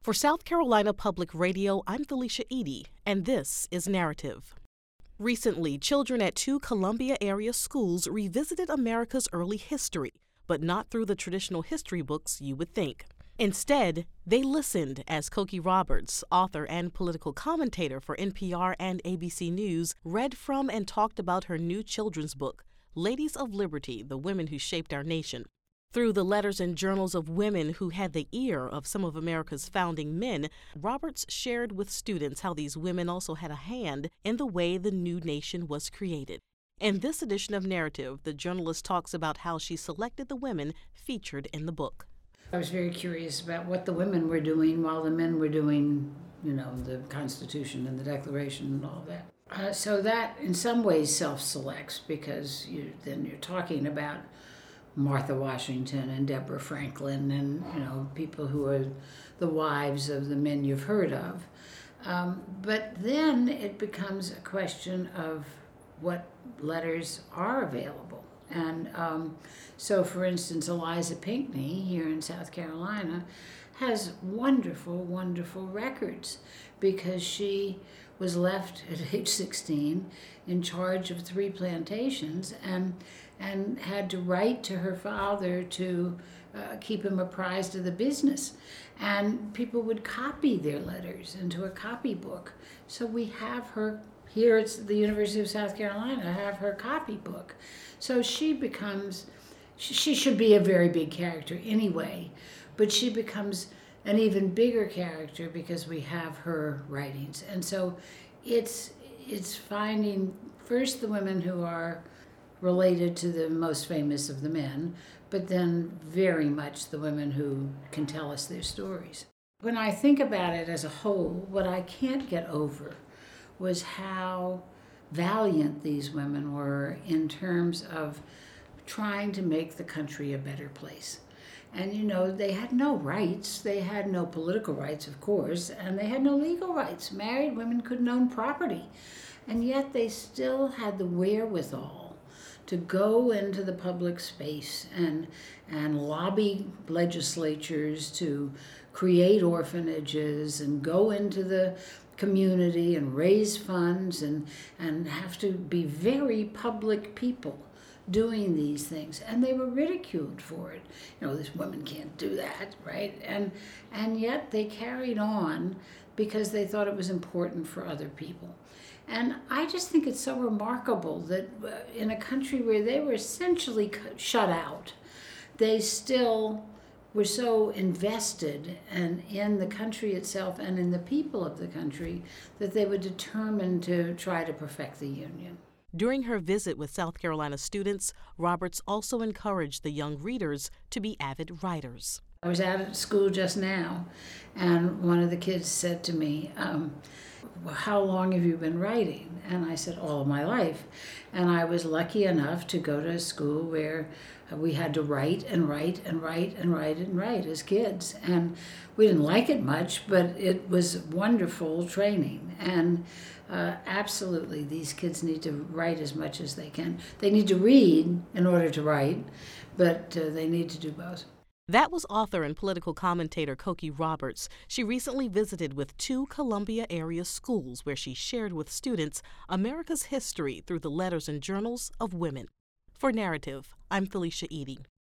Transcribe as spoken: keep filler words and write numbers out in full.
For South Carolina Public Radio, I'm Felicia Edie, and this is Narrative. Recently, children at two Columbia area schools revisited America's early history, but not through the traditional history books you would think. Instead, they listened as Cokie Roberts, author and political commentator for N P R and A B C News, read from and talked about her new children's book, Ladies of Liberty, The Women Who Shaped Our Nation. Through the letters and journals of women who had the ear of some of America's founding men, Roberts shared with students how these women also had a hand in the way the new nation was created. In this edition of Narrative, the journalist talks about how she selected the women featured in the book. I was very curious about what the women were doing while the men were doing, you know, the Constitution and the Declaration and all that. Uh, so that, in some ways, self-selects because you, then you're talking about Martha Washington and Deborah Franklin and, you know, people who are the wives of the men you've heard of. Um, but then it becomes a question of what letters are available. And um, so, for instance, Eliza Pinckney here in South Carolina has wonderful, wonderful records because she was left at age sixteen in charge of three plantations and and had to write to her father to uh, keep him apprised of the business. And people would copy their letters into a copybook. So we have her here at the University of South Carolina, have her copybook. So she becomes, she should be a very big character anyway, but she becomes an even bigger character because we have her writings. And so it's it's finding first the women who are related to the most famous of the men, but then very much the women who can tell us their stories. When I think about it as a whole, what I can't get over was how valiant these women were in terms of trying to make the country a better place. And, you know, they had no rights. They had no political rights, of course, and they had no legal rights. Married women couldn't own property. And yet they still had the wherewithal to go into the public space and and lobby legislatures to create orphanages and go into the community and raise funds and, and have to be very public people doing these things. And they were ridiculed for it. You know, this woman can't do that, right? And and yet they carried on because they thought it was important for other people. And I just think it's so remarkable that uh, in a country where they were essentially shut out, they still were so invested and in the country itself and in the people of the country that they were determined to try to perfect the Union. During her visit with South Carolina students, Roberts also encouraged the young readers to be avid writers. I was out at school just now, and one of the kids said to me, um, well, how long have you been writing? And I said, all of my life. And I was lucky enough to go to a school where we had to write and write and write and write and write as kids. And we didn't like it much, but it was wonderful training. And uh, absolutely, these kids need to write as much as they can. They need to read in order to write, but uh, they need to do both. That was author and political commentator Cokie Roberts. She recently visited with two Columbia area schools where she shared with students America's history through the letters and journals of women. For Narrative, I'm Felicia Edie.